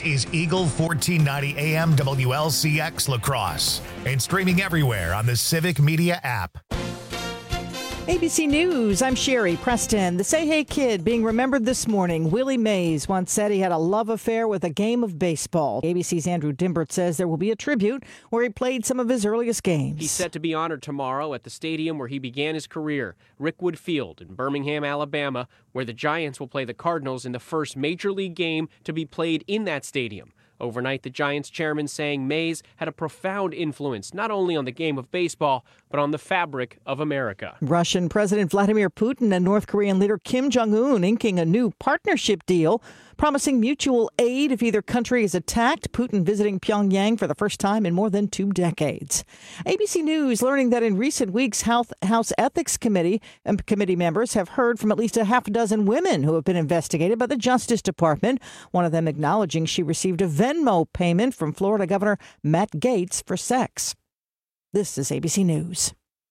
is Eagle 1490 AM WLCX La Crosse and streaming everywhere on the Civic Media app. ABC News, I'm Sherry Preston. The Say Hey Kid being remembered this morning. Willie Mays once said he had a love affair with a game of baseball. ABC's Andrew Dimbert says there will be a tribute where he played some of his earliest games. He's set to be honored tomorrow at the stadium where he began his career, Rickwood Field in Birmingham, Alabama, where the Giants will play the Cardinals in the first Major League game to be played in that stadium. Overnight, the Giants chairman saying Mays had a profound influence not only on the game of baseball, but on the fabric of America. Russian President Vladimir Putin and North Korean leader Kim Jong-un inking a new partnership deal, promising mutual aid if either country is attacked. Putin visiting Pyongyang for the first time in more than 2 decades. ABC News learning that in recent weeks, House Ethics Committee members have heard from at least a half a dozen women who have been investigated by the Justice Department, one of them acknowledging she received a Venmo payment from Florida Governor Matt Gaetz for sex. This is ABC News.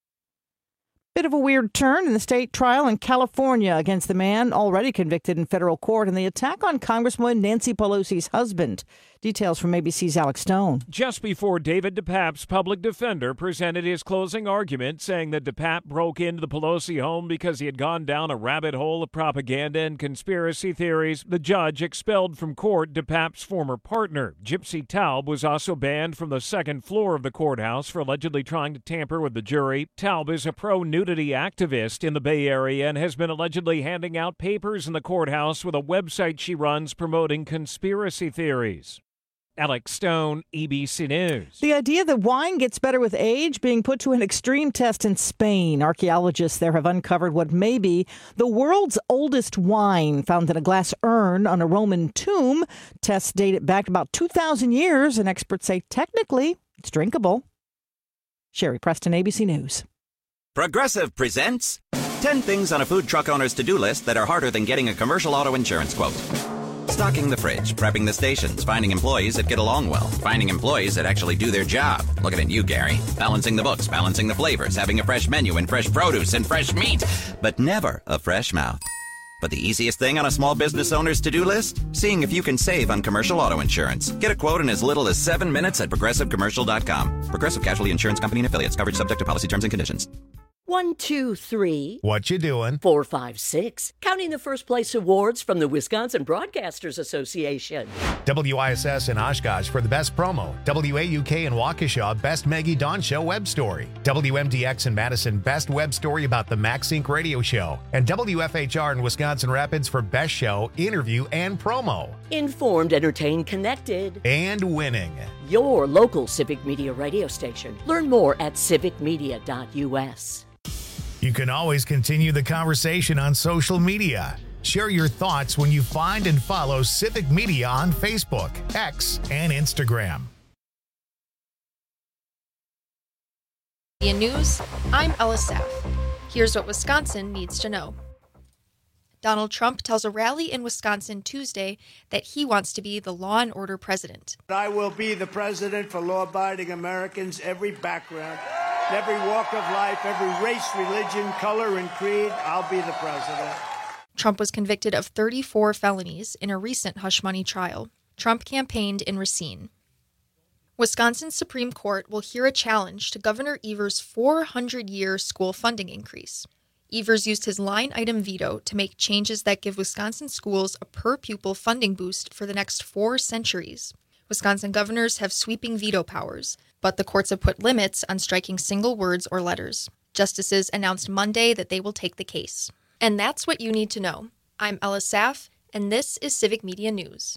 Bit of a weird turn in the state trial in California against the man already convicted in federal court in the attack on Congresswoman Nancy Pelosi's husband. Details from ABC's Alex Stone. Just before David DePape's public defender presented his closing argument, saying that DePape broke into the Pelosi home because he had gone down a rabbit hole of propaganda and conspiracy theories, the judge expelled from court DePape's former partner. Gypsy Taub was also banned from the second floor of the courthouse for allegedly trying to tamper with the jury. Taub is a pro-nudity activist in the Bay Area and has been allegedly handing out papers in the courthouse with a website she runs promoting conspiracy theories. Alex Stone, ABC News. The idea that wine gets better with age being put to an extreme test in Spain. Archaeologists there have uncovered what may be the world's oldest wine found in a glass urn on a Roman tomb. Tests date it back about 2,000 years, and experts say technically it's drinkable. Sherry Preston, ABC News. Progressive presents 10 things on a food truck owner's to-do list that are harder than getting a commercial auto insurance quote. Stocking the fridge, prepping the stations, finding employees that get along well, finding employees that actually do their job. Looking at you, Gary. Balancing the books, balancing the flavors, having a fresh menu and fresh produce and fresh meat, but never a fresh mouth. But the easiest thing on a small business owner's to-do list? Seeing if you can save on commercial auto insurance. Get a quote in as little as 7 minutes at ProgressiveCommercial.com. Progressive Casualty Insurance Company and Affiliates. Coverage subject to policy terms and conditions. 1, 2, 3. What you doing? 4, 5, 6. Counting the first place awards from the Wisconsin Broadcasters Association. WISS in Oshkosh for the best promo. WAUK in Waukesha, best Maggie Dawn Show web story. WMDX in Madison, best web story about the Max Inc. radio show. And WFHR in Wisconsin Rapids for best show, interview, and promo. Informed, entertained, connected. And winning. Your local Civic Media radio station. Learn more at civicmedia.us. You can always continue the conversation on social media. Share your thoughts when you find and follow Civic Media on Facebook, X, and Instagram. In news, I'm Ella Saff. Here's what Wisconsin needs to know. Donald Trump tells a rally in Wisconsin Tuesday that he wants to be the law and order president. I will be the president for law-abiding Americans, every background, every walk of life, every race, religion, color, and creed. I'll be the president. Trump was convicted of 34 felonies in a recent hush money trial. Trump campaigned in Racine. Wisconsin's Supreme Court will hear a challenge to Governor Evers' 400-year school funding increase. Evers used his line-item veto to make changes that give Wisconsin schools a per-pupil funding boost for the next 4 centuries. Wisconsin governors have sweeping veto powers, but the courts have put limits on striking single words or letters. Justices announced Monday that they will take the case. And that's what you need to know. I'm Ella Saff, and this is Civic Media News.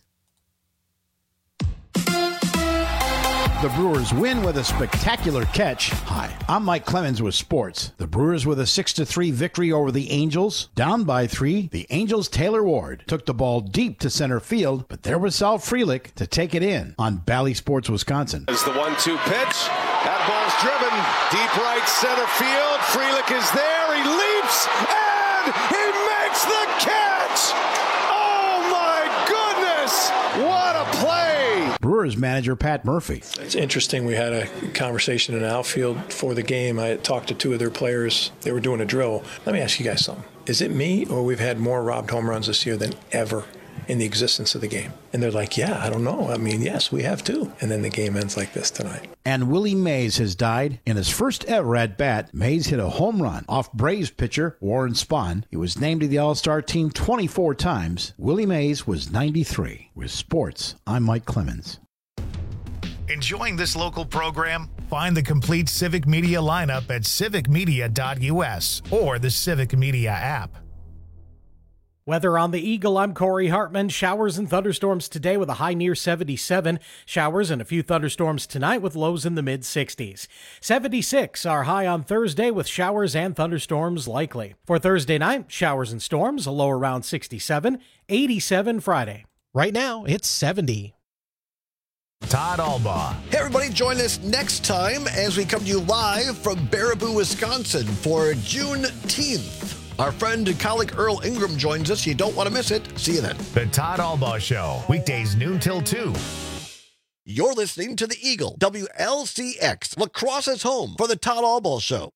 The Brewers win with a spectacular catch. Hi, I'm Mike Clemens with sports. The Brewers with a 6-3 victory over the Angels. Down by 3, the Angels' Taylor Ward took the ball deep to center field, but there was Sal Frelick to take it in on Bally Sports Wisconsin. As the 1-2 pitch, that ball's driven deep right center field. Frelick is there, he leaps, and he makes the catch! Oh my goodness! What a play! Brewers manager Pat Murphy. It's interesting. We had a conversation in the outfield for the game. I talked to 2 of their players. They were doing a drill. Let me ask you guys something. Is it me, or we've had more robbed home runs this year than ever in the existence of the game? And they're like, yeah, I don't know. I mean, yes, we have too. And then the game ends like this tonight. And Willie Mays has died. In his first ever at-bat, Mays hit a home run off Braves pitcher Warren Spahn. He was named to the All-Star team 24 times. Willie Mays was 93. With sports, I'm Mike Clemens. Enjoying this local program? Find the complete Civic Media lineup at civicmedia.us or the Civic Media app. Weather on the Eagle, I'm Corey Hartman. Showers and thunderstorms today with a high near 77. Showers and a few thunderstorms tonight with lows in the mid-60s. 76 our high on Thursday with showers and thunderstorms likely. For Thursday night, showers and storms, a low around 67. 87 Friday. Right now, it's 70. Todd Albaugh. Hey, everybody, join us next time as we come to you live from Baraboo, Wisconsin for Juneteenth. Our friend and colleague Earl Ingram joins us. You don't want to miss it. See you then. The Todd Albaugh Show, weekdays noon till 2. You're listening to the Eagle, WLCX, La Crosse's home for the Todd Albaugh Show.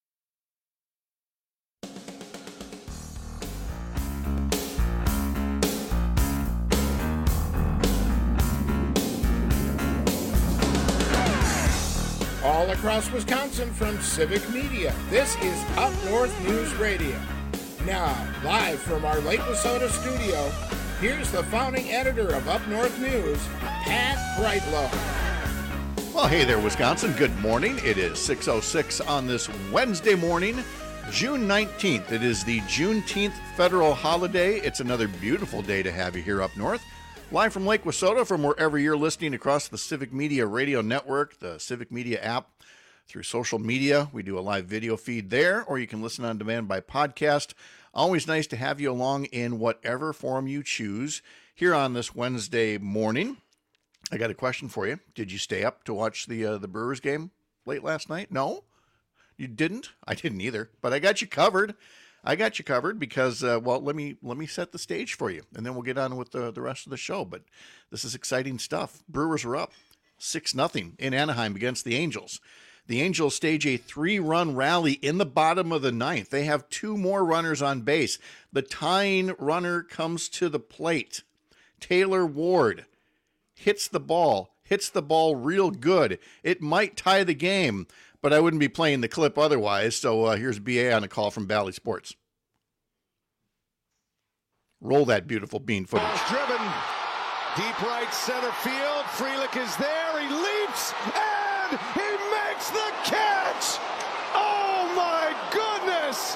All across Wisconsin from Civic Media, this is Up North News Radio. Now, live from our Lake Wissota studio, here's the founding editor of Up North News, Pat Brightlow. Well, hey there, Wisconsin. Good morning. It is 6:06 on this Wednesday morning, June 19th. It is the Juneteenth federal holiday. It's another beautiful day to have you here up north. Live from Lake Wissota, from wherever you're listening across the Civic Media Radio Network, the Civic Media app, through social media. We do a live video feed there, or you can listen on demand by podcast. Always nice to have you along in whatever form you choose here on this Wednesday morning. I got a question for you. Did you stay up to watch the Brewers game late last night? No? You didn't? I didn't either, but I got you covered. Because, well, let me set the stage for you, and then we'll get on with the rest of the show. But this is exciting stuff. Brewers are up 6-0 in Anaheim against the Angels. The Angels stage a 3-run rally in the bottom of the ninth. They have 2 more runners on base. The tying runner comes to the plate. Taylor Ward hits the ball real good. It might tie the game, but I wouldn't be playing the clip otherwise. So here's BA on a call from Bally Sports. Roll that beautiful bean footage. Ball's driven deep right center field. Frelick is there. He leaps and he makes the catch. Oh my goodness!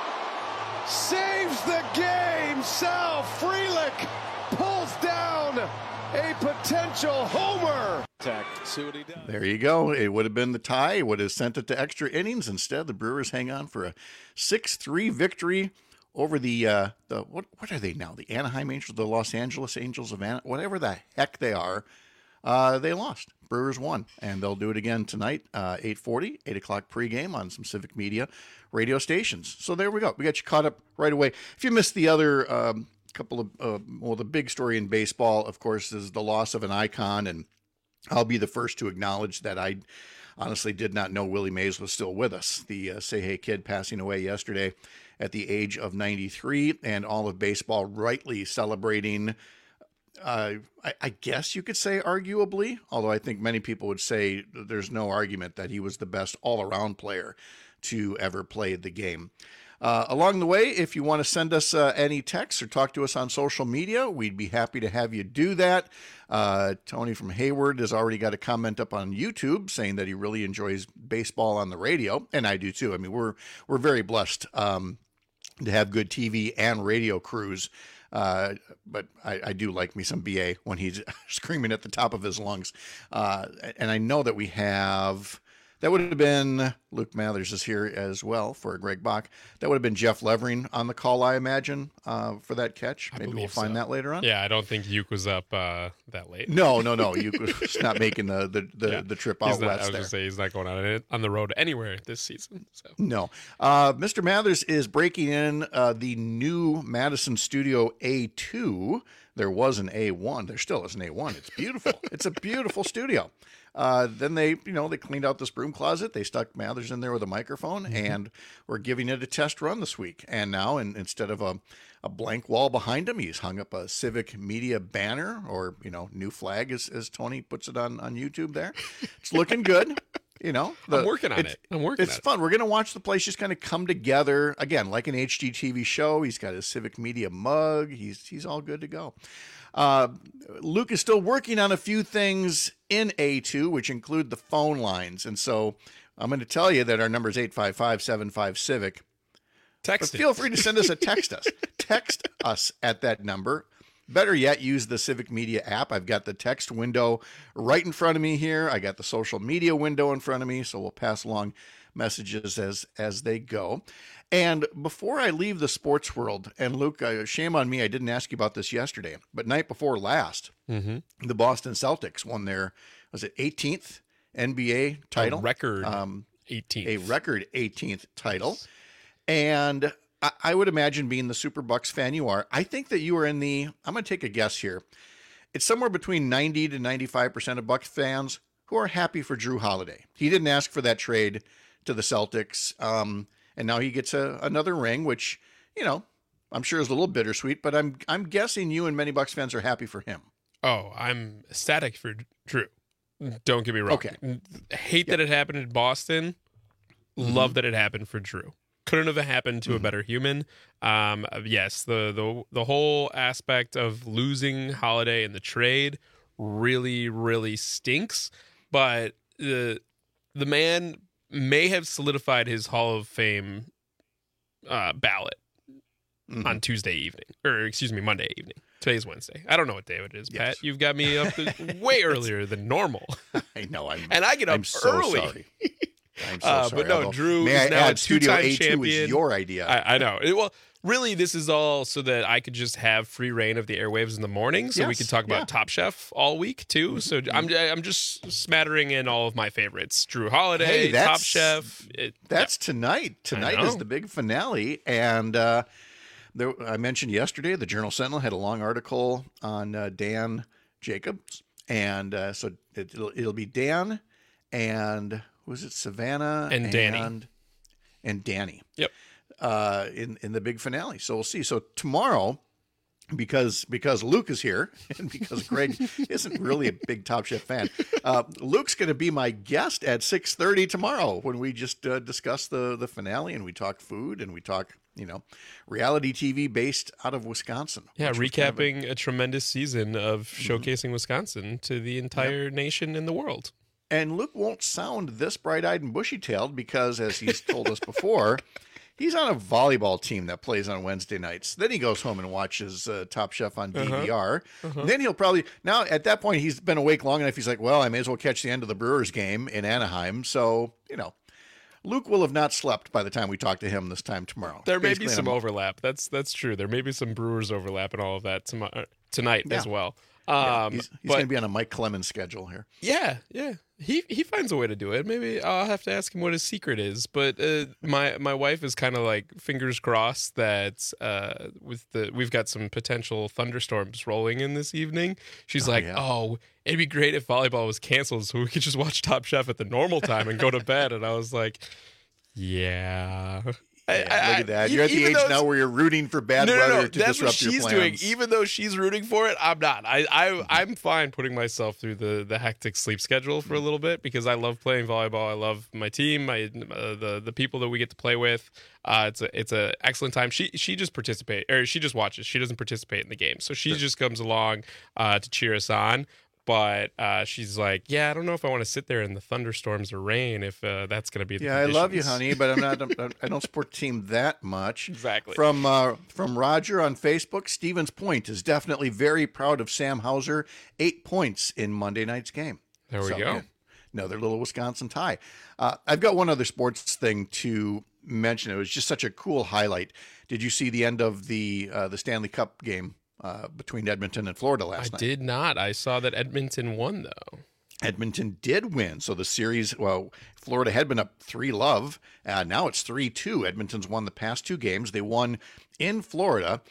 Saves the game. Sal Frelick pulls down a potential homer. See what he does. There you go. It would have been the tie. It would have sent it to extra innings. Instead, the Brewers hang on for a 6-3 victory over the what are they now? The Anaheim Angels, the Los Angeles Angels of Anaheim, whatever the heck they are. They lost. Brewers won, and they'll do it again tonight, 8:40, 8 o'clock pregame on some Civic Media radio stations. So there we go. We got you caught up right away. If you missed the other couple of, the big story in baseball, of course, is the loss of an icon, and I'll be the first to acknowledge that I honestly did not know Willie Mays was still with us. The Say Hey Kid passing away yesterday at the age of 93, and all of baseball rightly celebrating, I guess you could say arguably, although I think many people would say there's no argument that he was the best all-around player to ever play the game. Along the way, if you want to send us any texts or talk to us on social media, we'd be happy to have you do that. Tony from Hayward has already got a comment up on YouTube saying that he really enjoys baseball on the radio, and I do too. I mean, we're very blessed to have good TV and radio crews. But I do like me some BA when he's screaming at the top of his lungs. And I know that we have... That would have been, Luke Mathers is here as well for Greg Bach. That would have been Jeff Levering on the call, I imagine, for that catch. Maybe we'll find that later on. Yeah, I don't think Uke was up that late. No. Uke was not making the trip out west there. I was going to say he's not going on the road anywhere this season. So. No. Mr. Mathers is breaking in the new Madison Studio A2 there was an A1. There still is an A1. It's beautiful. It's a beautiful studio. Then they cleaned out this broom closet. They stuck Mathers in there with a microphone, and we're giving it a test run this week. And now, instead of a blank wall behind him, he's hung up a Civic Media banner, or new flag, as Tony puts it on YouTube there. It's looking good. I'm working on it. It's fun. We're going to watch the place just kind of come together again, like an HGTV show. He's got his Civic Media mug. He's all good to go. Luke is still working on a few things in A2, which include the phone lines. And so I'm going to tell you that our number is 855-75-CIVIC. Text but feel free to send us a text us. Text us at that number. Better yet, use the Civic Media app. I've got the text window right in front of me here. I got the social media window in front of me, so we'll pass along messages as they go. And before I leave the sports world, and Luke, shame on me, I didn't ask you about this yesterday, but night before last, the Boston Celtics won their, was it 18th NBA title? A record 18th. A record 18th title. And I would imagine, being the Super Bucks fan you are, I think that you are in the, I'm going to take a guess here. It's somewhere between 90 to 95% of Bucks fans who are happy for Drew Holiday. He didn't ask for that trade to the Celtics. And now he gets another ring, which, I'm sure is a little bittersweet, but I'm guessing you and many Bucks fans are happy for him. Oh, I'm ecstatic for Drew. Don't get me wrong. Okay. Hate that it happened in Boston. Love that it happened for Drew. Couldn't have happened to a better human. Yes, the whole aspect of losing Holiday in the trade really, really stinks. But the man may have solidified his Hall of Fame ballot on Tuesday evening, or excuse me, Monday evening. Today's Wednesday. I don't know what day it is, Pat. You've got me up way earlier than normal. I know. And I get up early. Sorry. I'm so sorry. But no, Although, Drew may is I now a add, Studio two-time A2 champion. is your idea. I know. Well, really, this is all so that I could just have free reign of the airwaves in the morning, so we could talk about Top Chef all week too. So I'm just smattering in all of my favorites: Drew Holiday, Top Chef. That's tonight. Tonight is the big finale, and I mentioned yesterday the Journal Sentinel had a long article on Dan Jacobs, and so it'll be Dan and. Was it Savannah and Danny? And Danny. Yep. In the big finale. So we'll see. So tomorrow, because Luke is here and because Greg isn't really a big Top Chef fan, Luke's going to be my guest at 6:30 tomorrow when we just discuss the finale, and we talk food, and we talk reality TV based out of Wisconsin. Yeah, recapping a tremendous season of showcasing Wisconsin to the entire nation and the world. And Luke won't sound this bright-eyed and bushy-tailed because, as he's told us before, he's on a volleyball team that plays on Wednesday nights. Then he goes home and watches Top Chef on DVR. Then he'll probably, now at that point, he's been awake long enough. He's like, well, I may as well catch the end of the Brewers game in Anaheim. So, Luke will have not slept by the time we talk to him this time tomorrow. There may be some overlap. That's true. There may be some Brewers overlap and all of that tonight as well. He's going to be on a Mike Clemens schedule here. Yeah. He finds a way to do it. Maybe I'll have to ask him what his secret is. But my wife is kind of like fingers crossed that we've got some potential thunderstorms rolling in this evening. She's it'd be great if volleyball was canceled so we could just watch Top Chef at the normal time and go to bed. And I was like, yeah. Look at that. You're at the age now where you're rooting for bad weather to disrupt your plans. That's what she's doing. Even though she's rooting for it, I'm not. I'm fine putting myself through the hectic sleep schedule for a little bit because I love playing volleyball. I love my team, the people that we get to play with. It's a excellent time. She just she just watches. She doesn't participate in the game, so she just comes along to cheer us on. But she's like, I don't know if I want to sit there in the thunderstorms or rain if that's going to be the conditions. I love you, honey, but I don't support the team that much. Exactly. From Roger on Facebook, Stevens Point is definitely very proud of Sam Hauser. 8 points in Monday night's game. There we go. Another little Wisconsin tie. I've got one other sports thing to mention. It was just such a cool highlight. Did you see the end of the Stanley Cup game? Between Edmonton and Florida last night. I did not. I saw that Edmonton won, though. Edmonton did win. So the series, well, Florida had been up 3-0. Now it's 3-2. Edmonton's won the past 2 games. They won in Florida.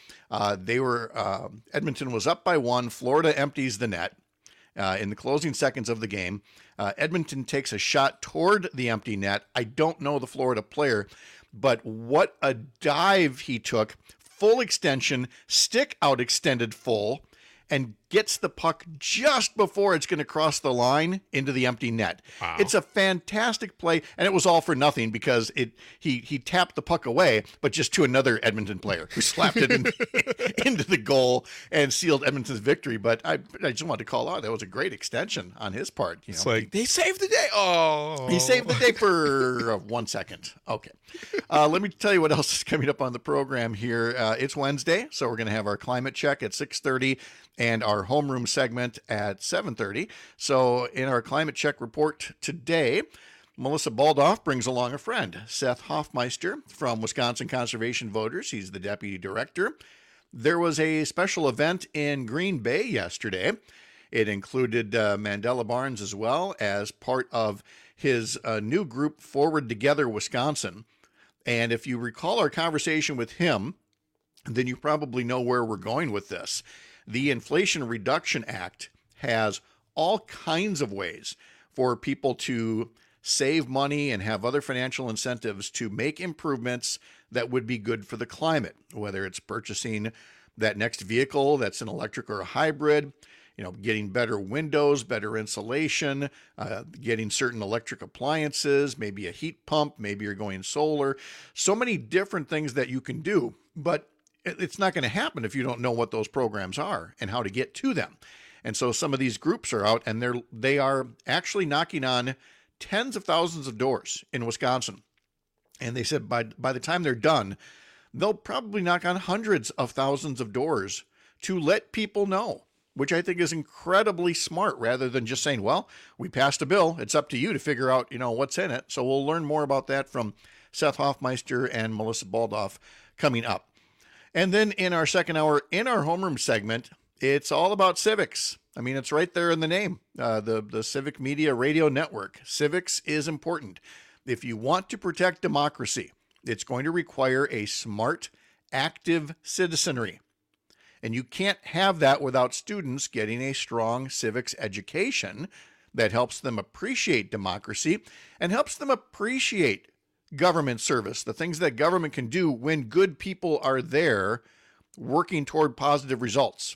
Edmonton was up by 1. Florida empties the net in the closing seconds of the game. Edmonton takes a shot toward the empty net. I don't know the Florida player, but what a dive he took. Full extension, stick out extended full, and gets the puck just before it's going to cross the line into the empty net. Wow. It's a fantastic play, and it was all for nothing because he tapped the puck away, but just to another Edmonton player who slapped it into the goal and sealed Edmonton's victory. But I just wanted to call out that was a great extension on his part. It's like, they saved the day. Oh, he saved the day for 1 second. Okay. Let me tell you what else is coming up on the program here. It's Wednesday, so we're going to have our climate check at 6:30 and our homeroom segment at 7:30. So in our climate check report today, Melissa Baldoff brings along a friend, Seth Hoffmeister from Wisconsin Conservation Voters. He's the deputy director. There was a special event in Green Bay yesterday. It included Mandela Barnes as well as part of his new group, Forward Together Wisconsin. And if you recall our conversation with him, then you probably know where we're going with this. The Inflation Reduction Act has all kinds of ways for people to save money and have other financial incentives to make improvements that would be good for the climate, whether it's purchasing that next vehicle that's an electric or a hybrid, getting better windows, better insulation, getting certain electric appliances, maybe a heat pump, maybe you're going solar. So many different things that you can do, but it's not going to happen if you don't know what those programs are and how to get to them. And so some of these groups are out and they are actually knocking on tens of thousands of doors in Wisconsin. And they said by the time they're done, they'll probably knock on hundreds of thousands of doors to let people know, which I think is incredibly smart, rather than just saying, well, we passed a bill. It's up to you to figure out, what's in it. So we'll learn more about that from Seth Hoffmeister and Melissa Baldoff coming up. And then in our second hour, in our homeroom segment, it's all about civics. I mean, it's right there in the name, the Civic Media Radio Network. Civics is important. If you want to protect democracy, it's going to require a smart, active citizenry. And you can't have that without students getting a strong civics education that helps them appreciate democracy and helps them appreciate government service, the things that government can do when good people are there working toward positive results.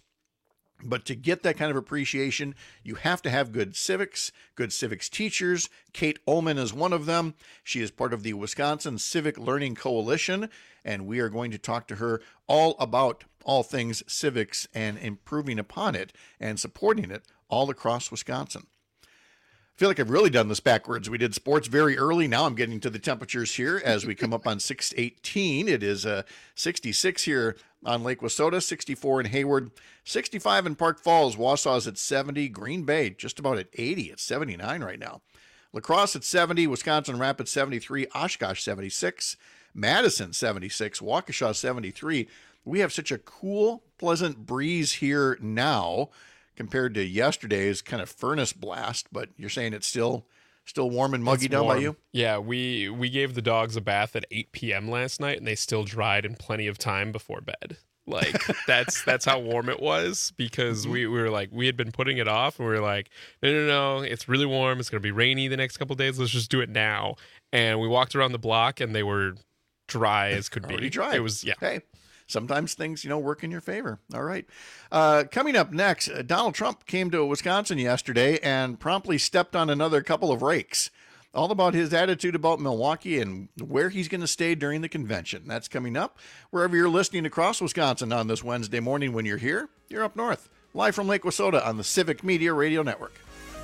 But to get that kind of appreciation, you have to have good civics teachers. Kate Ullman is one of them. She is part of the Wisconsin Civic Learning Coalition, and we are going to talk to her all about all things civics and improving upon it and supporting it all across Wisconsin. I feel like I've really done this backwards. We did sports very early. Now I'm getting to the temperatures here as we come up on 6:18. It is 66 here on Lake Wissota, 64 in Hayward, 65 in Park Falls. Wausau's at 70. Green Bay just about at 80. It's 79 right now. La Crosse at 70. Wisconsin Rapids 73. Oshkosh 76. Madison 76. Waukesha 73. We have such a cool, pleasant breeze here now compared to yesterday's kind of furnace blast, but you're saying it's still warm and muggy down by you? Yeah, we gave the dogs a bath at 8 p.m. last night, and they still dried in plenty of time before bed. Like, that's how warm it was, because we were like, we had been putting it off, and we were like, no, it's really warm. It's going to be rainy the next couple of days. Let's just do it now. And we walked around the block, and they were dry as could be. Already dry. It was, yeah. Hey. Sometimes things, work in your favor. All right. Coming up next, Donald Trump came to Wisconsin yesterday and promptly stepped on another couple of rakes. All about his attitude about Milwaukee and where he's going to stay during the convention. That's coming up wherever you're listening across Wisconsin on this Wednesday morning. When you're here, you're up north. Live from Lake Wissota on the Civic Media Radio Network.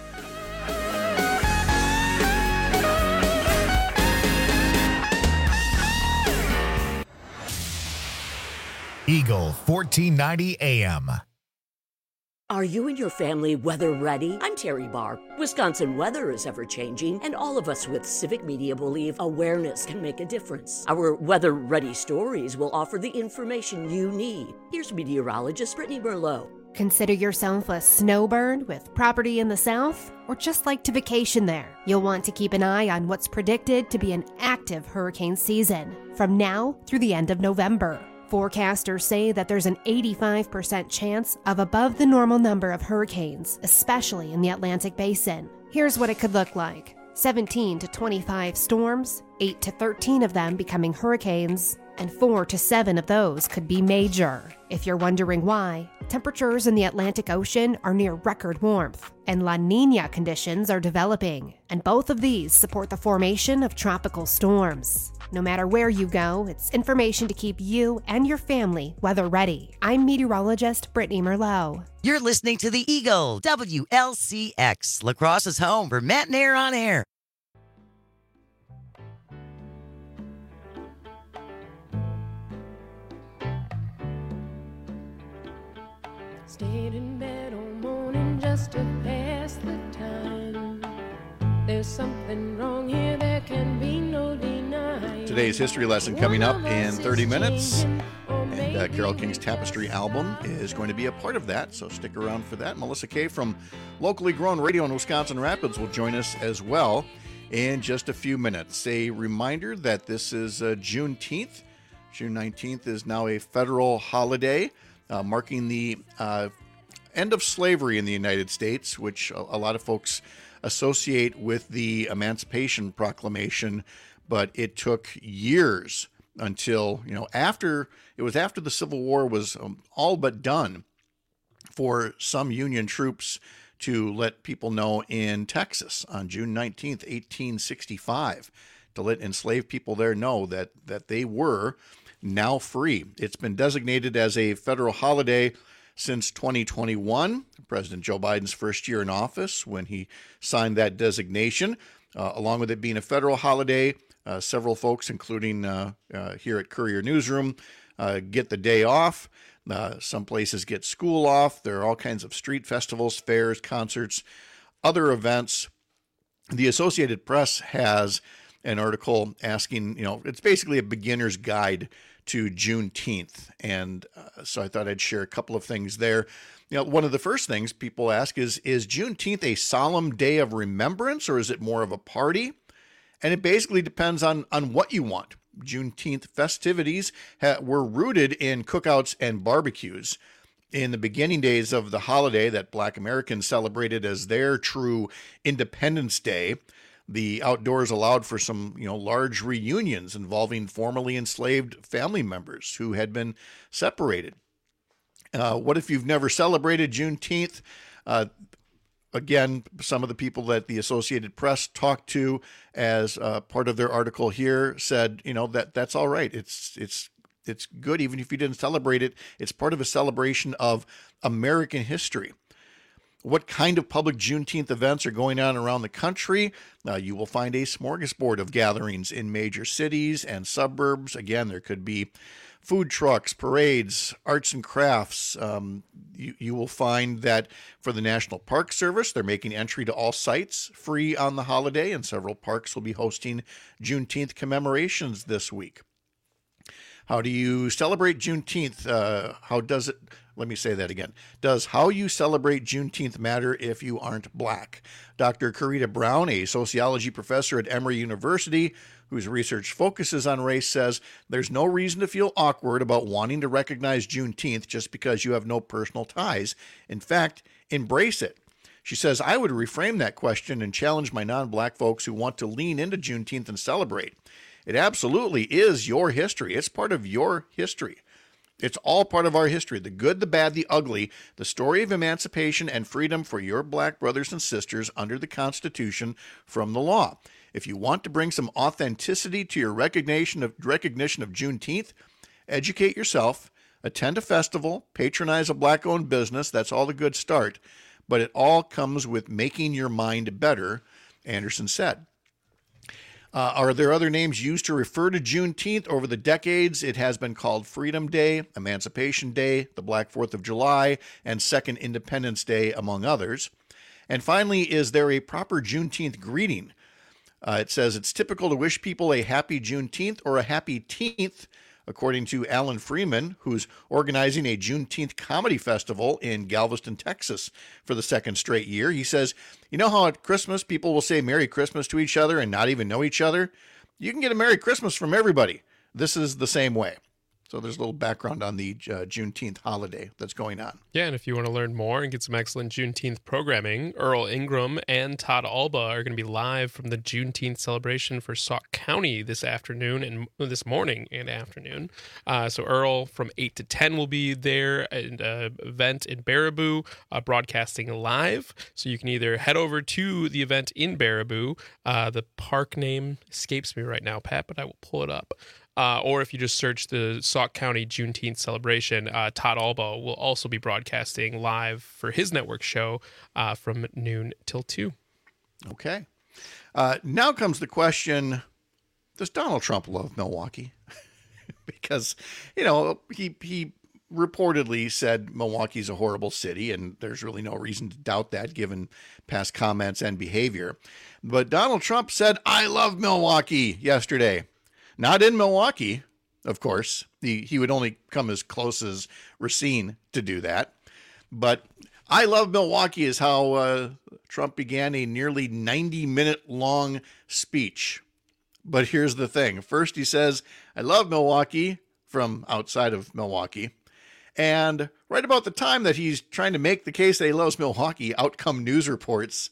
Eagle 1490 AM. Are you and your family weather ready? I'm Terry Barr. Wisconsin weather is ever-changing, and all of us with Civic Media believe awareness can make a difference. Our weather-ready stories will offer the information you need. Here's meteorologist Brittany Merlot. Consider yourself a snowbird with property in the south, or just like to vacation there? You'll want to keep an eye on what's predicted to be an active hurricane season from now through the end of November. Forecasters say that there's an 85% chance of above the normal number of hurricanes, especially in the Atlantic Basin. Here's what it could look like. 17 to 25 storms, 8 to 13 of them becoming hurricanes, and 4 to 7 of those could be major. If you're wondering why, temperatures in the Atlantic Ocean are near record warmth, and La Niña conditions are developing, and both of these support the formation of tropical storms. No matter where you go, it's information to keep you and your family weather ready. I'm meteorologist Brittany Merlot. You're listening to the Eagle, WLCX, La Crosse's home for Matt and Air on Air. Stayed in bed all morning just to pass the time. There's something wrong here, there can be no denying. Today's history lesson coming up in 30 minutes. And Carole King's Tapestry album is going to be a part of that, so stick around for that. Melissa Kay from Locally Grown Radio in Wisconsin Rapids will join us as well in just a few minutes. A reminder that this is Juneteenth. June 19th is now a federal holiday, marking the end of slavery in the United States, which a lot of folks associate with the Emancipation Proclamation, but it took years until, after the Civil War was all but done for some Union troops to let people know in Texas on June 19th, 1865, to let enslaved people there know that they were now free. It's been designated as a federal holiday since 2021, President Joe Biden's first year in office, when he signed that designation. Along with it being a federal holiday, several folks, including here at Courier Newsroom, get the day off. Some places get school off. There are all kinds of street festivals, fairs, concerts, other events. The Associated Press has an article asking, it's basically a beginner's guide to Juneteenth. And so I thought I'd share a couple of things there. One of the first things people ask is Juneteenth a solemn day of remembrance, or is it more of a party? And it basically depends on what you want. Juneteenth festivities were rooted in cookouts and barbecues. In the beginning days of the holiday that Black Americans celebrated as their true Independence Day, the outdoors allowed for some, large reunions involving formerly enslaved family members who had been separated. What if you've never celebrated Juneteenth? Again, some of the people that the Associated Press talked to as part of their article here said, that's all right. It's good even if you didn't celebrate it. It's part of a celebration of American history. What kind of public Juneteenth events are going on around the country? You will find a smorgasbord of gatherings in major cities and suburbs. Again, there could be food trucks, parades, arts and crafts. You will find that for the National Park Service, they're making entry to all sites free on the holiday, and several parks will be hosting Juneteenth commemorations this week. How do you celebrate Juneteenth? Let me say that again. Does how you celebrate Juneteenth matter if you aren't Black? Dr. Karita Brown, a sociology professor at Emory University, whose research focuses on race, says there's no reason to feel awkward about wanting to recognize Juneteenth just because you have no personal ties. In fact, embrace it. She says, I would reframe that question and challenge my non-Black folks who want to lean into Juneteenth and celebrate. It absolutely is your history. It's part of your history. It's all part of our history, the good, the bad, the ugly, the story of emancipation and freedom for your Black brothers and sisters under the Constitution from the law. If you want to bring some authenticity to your recognition of Juneteenth, educate yourself, attend a festival, patronize a Black-owned business. That's all the good start. But it all comes with making your mind better, Anderson said. Are there other names used to refer to Juneteenth? Over the decades, it has been called Freedom Day, Emancipation Day, the Black 4th of July, and Second Independence Day, among others. And finally, is there a proper Juneteenth greeting? It says it's typical to wish people a happy Juneteenth or a happy teenth. according to Alan Freeman, who's organizing a Juneteenth comedy festival in Galveston, Texas for the second straight year. He says, you know how at Christmas people will say Merry Christmas to each other and not even know each other? You can get a Merry Christmas from everybody. This is the same way. So there's a little background on the Juneteenth holiday that's going on. Yeah, and if you want to learn more and get some excellent Juneteenth programming, Earl Ingram and Todd Alba are going to be live from the Juneteenth celebration for Sauk County this morning and afternoon. So Earl from 8 to 10 will be there at an event in Baraboo, broadcasting live. So you can either head over to the event in Baraboo. The park name escapes me right now, Pat, but I will pull it up. Or if you just search the Sauk County Juneteenth celebration, Todd Alba will also be broadcasting live for his network show from noon till 2. Okay. Now comes the question, does Donald Trump love Milwaukee? Because, you know, he reportedly said Milwaukee's a horrible city, and there's really no reason to doubt that given past comments and behavior. But Donald Trump said, I love Milwaukee yesterday. Not in Milwaukee, of course. He would only come as close as Racine to do that. But I love Milwaukee is how Trump began a nearly 90-minute long speech. But here's the thing. First he says, I love Milwaukee from outside of Milwaukee. And right about the time that he's trying to make the case that he loves Milwaukee, out come news reports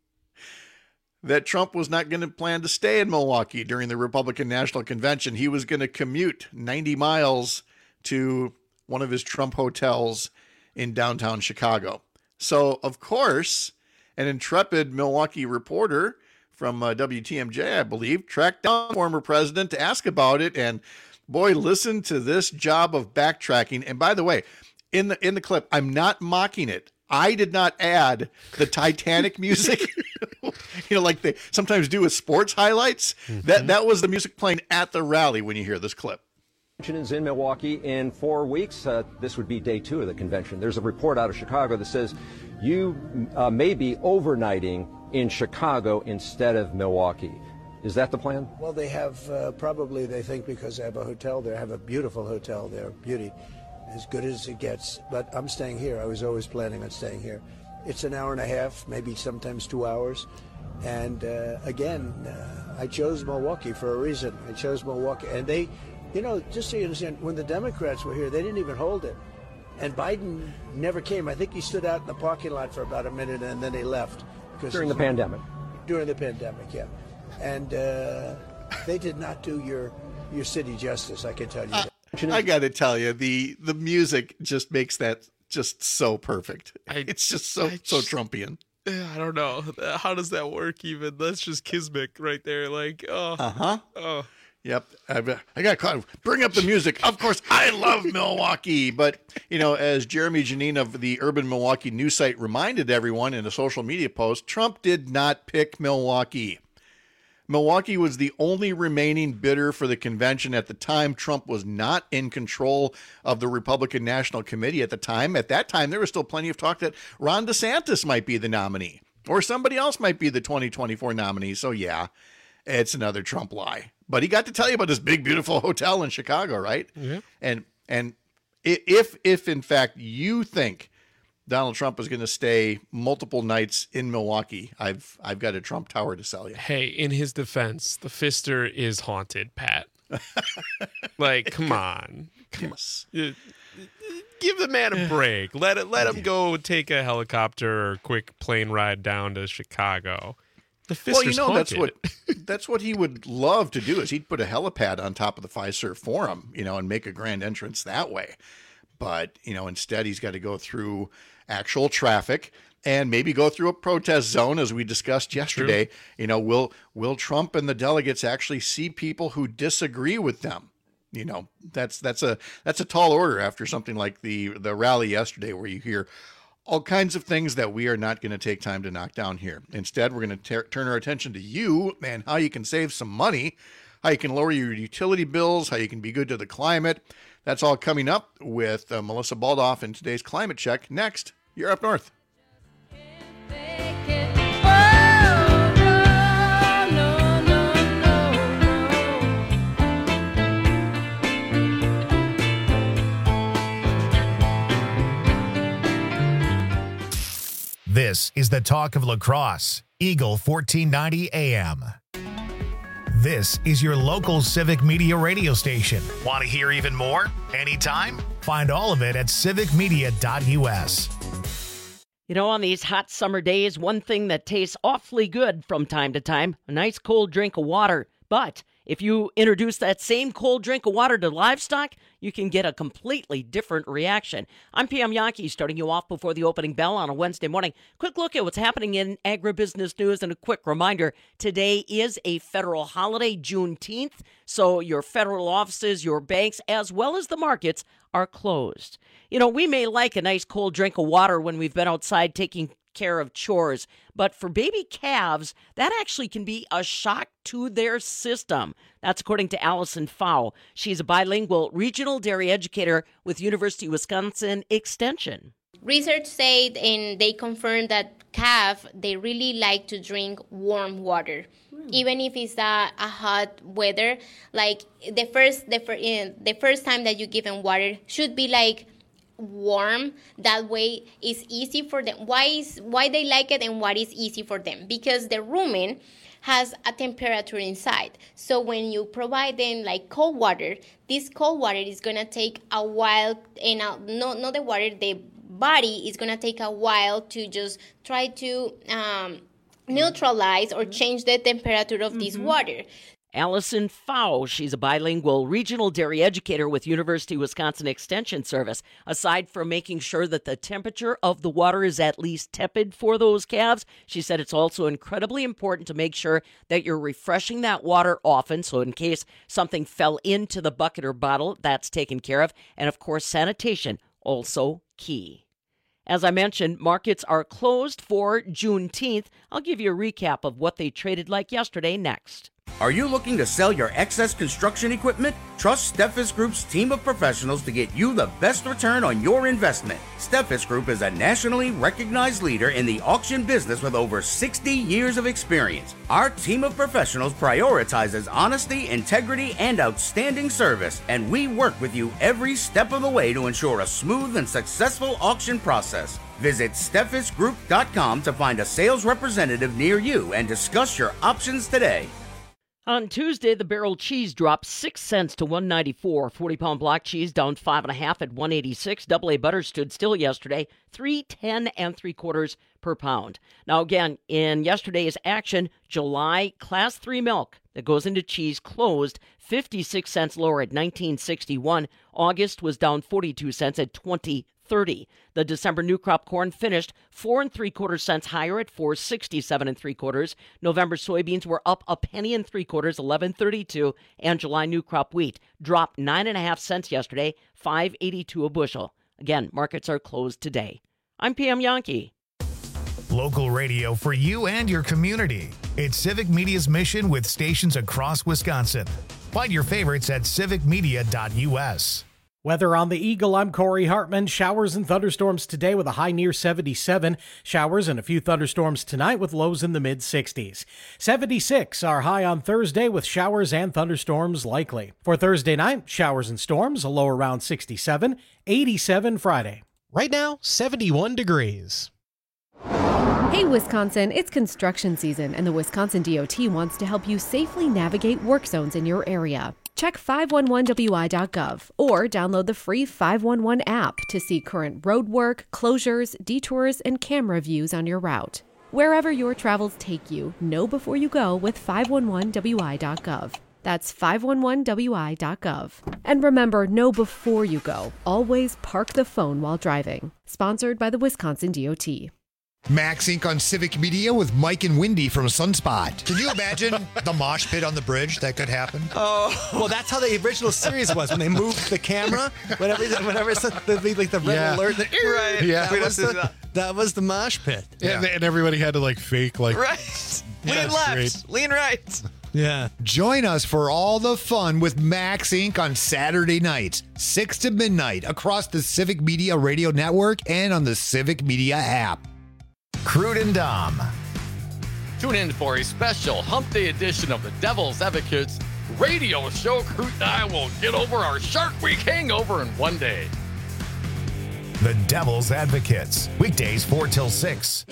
that Trump was not going to plan to stay in Milwaukee during the Republican National Convention. He was going to commute 90 miles to one of his Trump hotels in downtown Chicago. So, of course, an intrepid Milwaukee reporter from WTMJ, I believe, tracked down the former president to ask about it. And boy, listen to this job of backtracking. And by the way, in the clip, I'm not mocking it. I did not add the Titanic music, you know, like they sometimes do with sports highlights. Mm-hmm. That was the music playing at the rally when you hear this clip. Convention is in Milwaukee in 4 weeks. This would be day 2 of the convention. There's a report out of Chicago that says you may be overnighting in Chicago instead of Milwaukee. Is that the plan? Well, they have probably, they think, because they have a hotel there, have a beautiful hotel there, beauty. As good as it gets, but I'm staying here. I was always planning on staying here. It's an hour and a half, maybe sometimes 2 hours. And again, I chose Milwaukee for a reason. I chose Milwaukee. And they, you know, just so you understand, when the Democrats were here, they didn't even hold it. And Biden never came. I think he stood out in the parking lot for about a minute and then they left. During the pandemic? During the pandemic, yeah. And they did not do your city justice, I can tell you that. I got to tell you, the music just makes that just so perfect. It's just so Trumpian. I don't know. How does that work even? That's just Kismet right there. Like, oh. Uh-huh. Oh. Yep. I got caught. Bring up the music. Of course, I love Milwaukee. But, you know, as Jeremy Janine of the Urban Milwaukee news site reminded everyone in a social media post, Trump did not pick Milwaukee. Milwaukee was the only remaining bidder for the convention at the time. Trump was not in control of the Republican National Committee at the time. At that time, there was still plenty of talk that Ron DeSantis might be the nominee or somebody else might be the 2024 nominee. So, yeah, it's another Trump lie. But he got to tell you about this big, beautiful hotel in Chicago, right? Yeah. And if in fact you think Donald Trump is going to stay multiple nights in Milwaukee, I've got a Trump Tower to sell you. Hey, in his defense, the Pfister is haunted, Pat. Like, come on. Yes. Give the man a break. Let him go take a helicopter or quick plane ride down to Chicago. The Pfister's well, you know, haunted. that's what he would love to do is he'd put a helipad on top of the Fiserv Forum, you know, and make a grand entrance that way. But, you know, instead he's got to go through actual traffic and maybe go through a protest zone, as we discussed yesterday. True. You know, will Trump and the delegates actually see people who disagree with them? You know, that's a tall order after something like the rally yesterday, where you hear all kinds of things that we are not going to take time to knock down here. Instead, we're going to turn our attention to you and how you can save some money, how you can lower your utility bills, how you can be good to the climate. That's all coming up with Melissa Baldoff in today's Climate Check. Next, you're up north. the talk of lacrosse. Eagle 1490 AM. This is your local Civic Media radio station. Want to hear even more? Anytime? Find all of it at civicmedia.us. You know, on these hot summer days, one thing that tastes awfully good from time to time, a nice cold drink of water. But if you introduce that same cold drink of water to livestock, you can get a completely different reaction. I'm PM Yankee, starting you off before the opening bell on a Wednesday morning. Quick look at what's happening in agribusiness news and a quick reminder. Today is a federal holiday, Juneteenth, so your federal offices, your banks, as well as the markets are closed. You know, we may like a nice cold drink of water when we've been outside taking care of chores, but for baby calves, that actually can be a shock to their system. That's according to Allison Pfau. She's a bilingual regional dairy educator with University of Wisconsin Extension. Research said, and they confirmed that calf, they really like to drink warm water. Even if it's a hot weather, like the first time that you give them water should be like warm. That way it's easy for them. Why they like it and what is easy for them? Because the rumen has a temperature inside. So when you provide them like cold water, this cold water is gonna take a while, and not the water, the body is gonna take a while to just try to neutralize or change the temperature of this water. Allison Pfau, she's a bilingual regional dairy educator with University of Wisconsin Extension Service. Aside from making sure that the temperature of the water is at least tepid for those calves, she said it's also incredibly important to make sure that you're refreshing that water often, so in case something fell into the bucket or bottle, that's taken care of. And of course, sanitation, also key. As I mentioned, markets are closed for Juneteenth. I'll give you a recap of what they traded like yesterday next. Are you looking to sell your excess construction equipment? Trust Steffes Group's team of professionals to get you the best return on your investment. Steffes Group is a nationally recognized leader in the auction business with over 60 years of experience. Our team of professionals prioritizes honesty, integrity, and outstanding service, and we work with you every step of the way to ensure a smooth and successful auction process. Visit SteffesGroup.com to find a sales representative near you and discuss your options today. On Tuesday, the barrel cheese dropped 6 cents to $1.94. 40-pound block cheese down 5.5 at $1.86. AA butter stood still yesterday, $3.10 3/4 per pound. Now again, in yesterday's action, July Class 3 milk that goes into cheese closed 56 cents lower at $19.61. August was down 42 cents at $20.30. The December new crop corn finished 4 3/4 cents higher at $4.67 3/4. November soybeans were up a penny and 3/4, $11.32, and July new crop wheat dropped 9.5 cents yesterday, $5.82 a bushel. Again, markets are closed today. I'm PM Yankee. Local radio for you and your community. It's Civic Media's mission with stations across Wisconsin. Find your favorites at civicmedia.us. Weather on the Eagle, I'm Corey Hartman. Showers and thunderstorms today with a high near 77. Showers and a few thunderstorms tonight with lows in the mid-60s. 76 are high on Thursday with showers and thunderstorms likely. For Thursday night, showers and storms, a low around 67. 87 Friday. Right now, 71 degrees. Hey Wisconsin, it's construction season and the Wisconsin DOT wants to help you safely navigate work zones in your area. Check 511wi.gov or download the free 511 app to see current road work, closures, detours, and camera views on your route. Wherever your travels take you, know before you go with 511wi.gov. That's 511wi.gov. And remember, know before you go. Always park the phone while driving. Sponsored by the Wisconsin DOT. Max Inc. on Civic Media with Mike and Wendy from Sunspot. Can you imagine the mosh pit on the bridge that could happen? Oh, well, that's how the original series was when they moved the camera. Whenever it's like the red alert. Right. Yeah. That was the mosh pit. Yeah. And everybody had to like fake like. Right. Lean left. Great. Lean right. Yeah. Join us for all the fun with Max Inc. on Saturday nights, 6 to midnight, across the Civic Media Radio Network and on the Civic Media app. Crude and Dom. Tune in for a special Hump Day edition of the Devil's Advocates radio show. Crude and I will get over our Shark Week hangover in one day. The Devil's Advocates. Weekdays 4 till 6.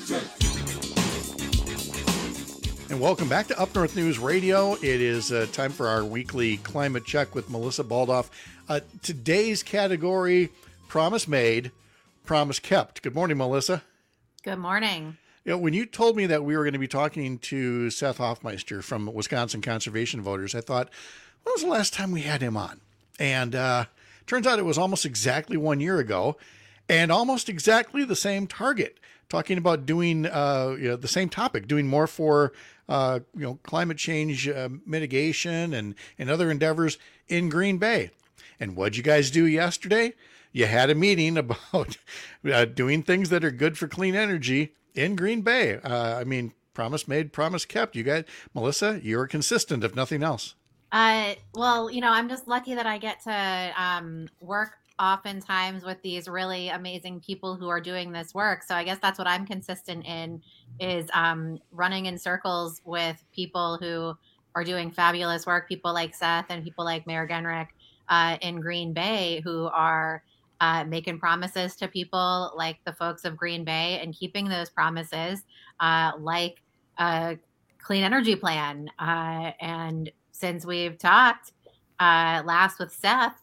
And welcome back to Up North News Radio. It is time for our weekly climate check with Melissa Baldoff. Today's category, promise made, promise kept. Good morning, Melissa. Good morning. You know, when you told me that we were going to be talking to Seth Hoffmeister from Wisconsin Conservation Voters, I thought, when was the last time we had him on? And turns out it was almost exactly 1 year ago, and almost exactly the same target, talking about doing the same topic, doing more for climate change mitigation and other endeavors in Green Bay. And what'd you guys do yesterday? You had a meeting about doing things that are good for clean energy in Green Bay. Promise made, promise kept. You guys, Melissa, you're consistent, if nothing else. Well, I'm just lucky that I get to work oftentimes with these really amazing people who are doing this work. So I guess that's what I'm consistent in, is running in circles with people who are doing fabulous work, people like Seth and people like Mayor Genrich in Green Bay, who are making promises to people like the folks of Green Bay and keeping those promises, like a clean energy plan. And since we've talked last with Seth,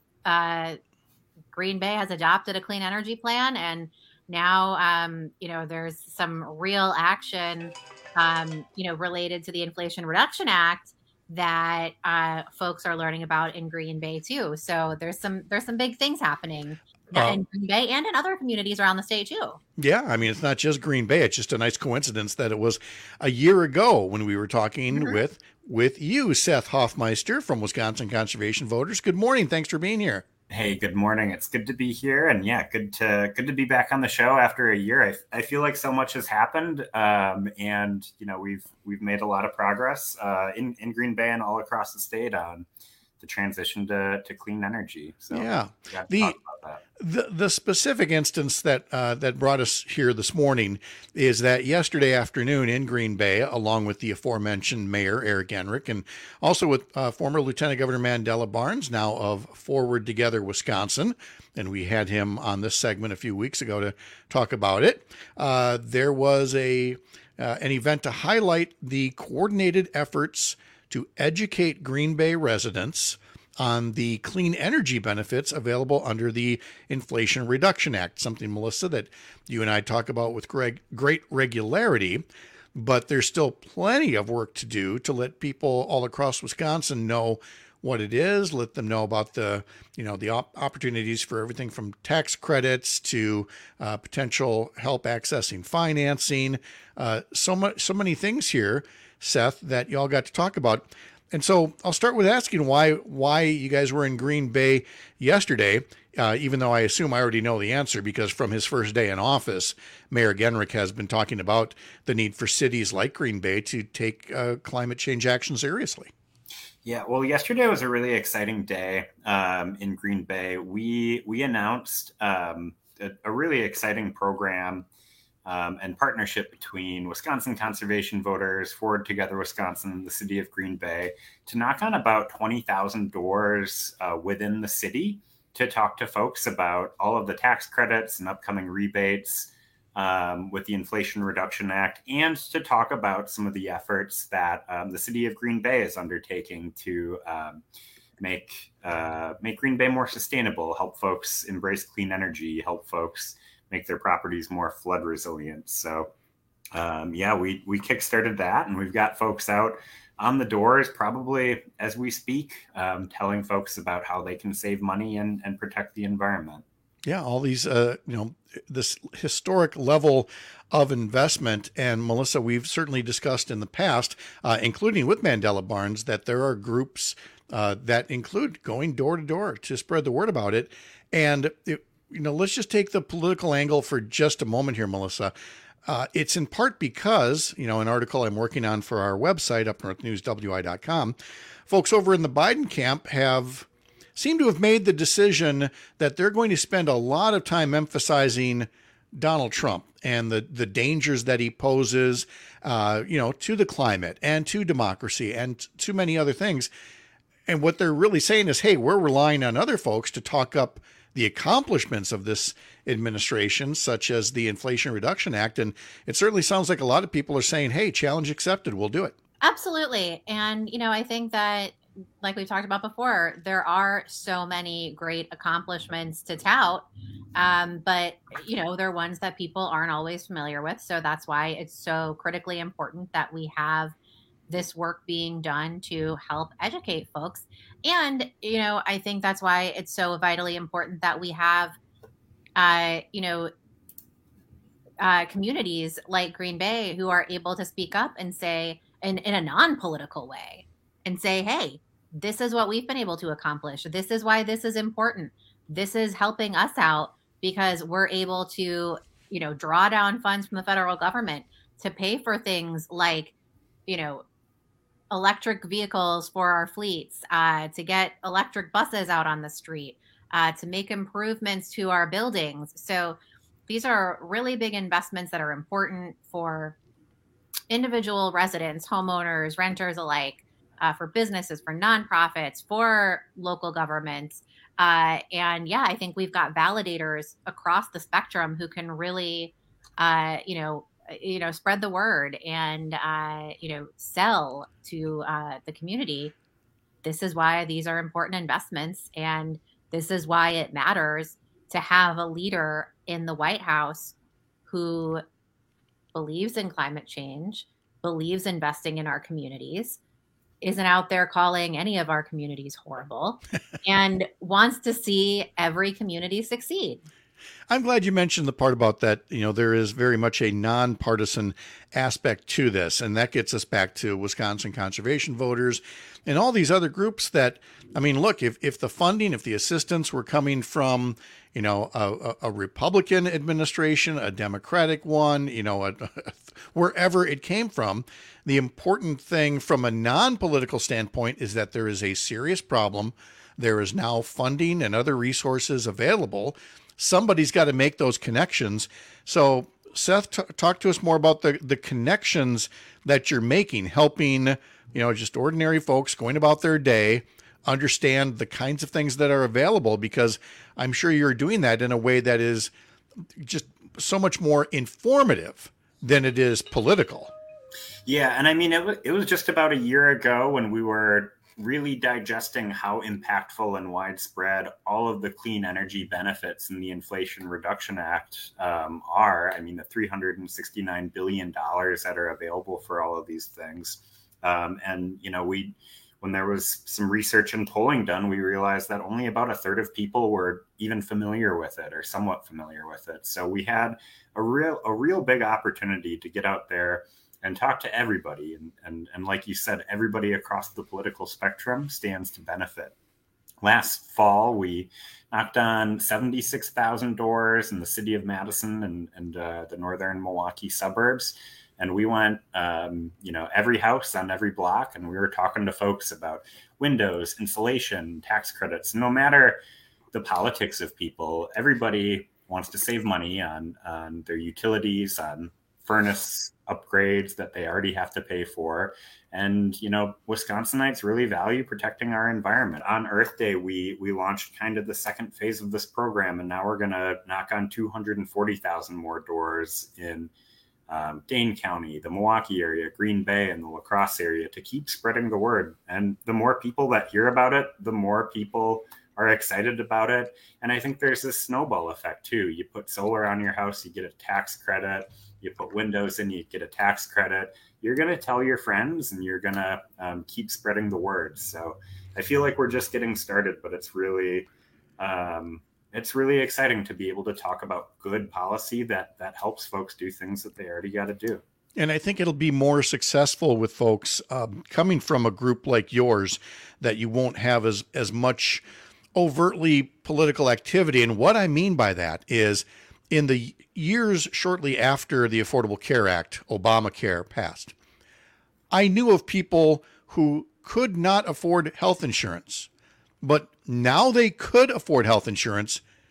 Green Bay has adopted a clean energy plan, and now, there's some real action, related to the Inflation Reduction Act that folks are learning about in Green Bay too. So there's some big things happening in Green Bay and in other communities around the state too. Yeah, it's not just Green Bay. It's just a nice coincidence that it was a year ago when we were talking with you, Seth Hoffmeister from Wisconsin Conservation Voters. Good morning. Thanks for being here. Hey, good morning. It's good to be here, and good to be back on the show after a year. I feel like so much has happened, and we've made a lot of progress in Green Bay and all across the state on the transition to clean energy. So yeah, the specific instance that brought us here this morning is that yesterday afternoon in Green Bay, along with the aforementioned Mayor Eric Genrich, and also with former Lieutenant Governor Mandela Barnes, now of Forward Together Wisconsin, and we had him on this segment a few weeks ago to talk about it. There was an event to highlight the coordinated efforts to educate Green Bay residents on the clean energy benefits available under the Inflation Reduction Act, something, Melissa, that you and I talk about with great regularity, but there's still plenty of work to do to let people all across Wisconsin know what it is, let them know about the opportunities for everything from tax credits to potential help accessing financing, so many things here, Seth, that y'all got to talk about. And so I'll start with asking why you guys were in Green Bay yesterday, even though I assume I already know the answer, because from his first day in office, Mayor Genrich has been talking about the need for cities like Green Bay to take climate change action seriously. Yeah, well, yesterday was a really exciting day in Green Bay. We announced a really exciting program and partnership between Wisconsin Conservation Voters, Forward Together Wisconsin, the city of Green Bay, to knock on about 20,000 doors within the city to talk to folks about all of the tax credits and upcoming rebates with the Inflation Reduction Act, and to talk about some of the efforts that the city of Green Bay is undertaking to make Green Bay more sustainable, help folks embrace clean energy, help folks make their properties more flood resilient. So we kickstarted that, and we've got folks out on the doors probably as we speak, telling folks about how they can save money and protect the environment. Yeah, all these, this historic level of investment. And Melissa, we've certainly discussed in the past, including with Mandela Barnes, that there are groups that include going door to door to spread the word about it. And let's just take the political angle for just a moment here, Melissa. It's in part because, an article I'm working on for our website, upnorthnewswi.com, folks over in the Biden camp seem to have made the decision that they're going to spend a lot of time emphasizing Donald Trump and the dangers that he poses, to the climate and to democracy and to many other things. And what they're really saying is, hey, we're relying on other folks to talk up the accomplishments of this administration, such as the Inflation Reduction Act. And it certainly sounds like a lot of people are saying, hey, challenge accepted, we'll do it. Absolutely. And, I think that, like we've talked about before, there are so many great accomplishments to tout. But, they're ones that people aren't always familiar with. So that's why it's so critically important that we have this work being done to help educate folks. And, I think that's why it's so vitally important that we have, communities like Green Bay who are able to speak up and say, in a non-political way, and say, hey, this is what we've been able to accomplish. This is why this is important. This is helping us out because we're able to, draw down funds from the federal government to pay for things like, electric vehicles for our fleets, to get electric buses out on the street, to make improvements to our buildings. So these are really big investments that are important for individual residents, homeowners, renters alike, for businesses, for nonprofits, for local governments. And yeah, I think we've got validators across the spectrum who can really, spread the word and, sell to the community. This is why these are important investments. And this is why it matters to have a leader in the White House who believes in climate change, believes investing in our communities, isn't out there calling any of our communities horrible, and wants to see every community succeed. I'm glad you mentioned the part about that. There is very much a nonpartisan aspect to this. And that gets us back to Wisconsin conservation voters and all these other groups that, look, if the funding, if the assistance were coming from, a Republican administration, a Democratic one, wherever it came from, the important thing from a non-political standpoint is that there is a serious problem. There is now funding and other resources available. Somebody's got to make those connections. So Seth, talk to us more about the connections that you're making, helping, just ordinary folks going about their day understand the kinds of things that are available, because I'm sure you're doing that in a way that is just so much more informative than it is political. Yeah. And it was just about a year ago when we were really digesting how impactful and widespread all of the clean energy benefits in the Inflation Reduction Act are. The $369 billion that are available for all of these things. When there was some research and polling done, we realized that only about a third of people were even familiar with it or somewhat familiar with it. So we had a real big opportunity to get out there and talk to everybody. And like you said, everybody across the political spectrum stands to benefit. Last fall, we knocked on 76,000 doors in the city of Madison and the northern Milwaukee suburbs. And we went, every house on every block, and we were talking to folks about windows, insulation, tax credits. No matter the politics of people, everybody wants to save money on their utilities, on furnace upgrades that they already have to pay for. And, Wisconsinites really value protecting our environment. On Earth Day, we launched kind of the second phase of this program, and now we're going to knock on 240,000 more doors in Dane County, the Milwaukee area, Green Bay, and the La Crosse area to keep spreading the word. And the more people that hear about it, the more people are excited about it. And I think there's this snowball effect too. You put solar on your house, you get a tax credit. You put windows in, you get a tax credit. You're going to tell your friends, and you're going to keep spreading the word. So I feel like we're just getting started, but it's really exciting to be able to talk about good policy that helps folks do things that they already got to do. And I think it'll be more successful with folks coming from a group like yours, that you won't have as much overtly political activity. And what I mean by that is, in the years shortly after the Affordable Care Act, Obamacare, passed, I knew of people who could not afford health insurance, but now they could afford health insurance,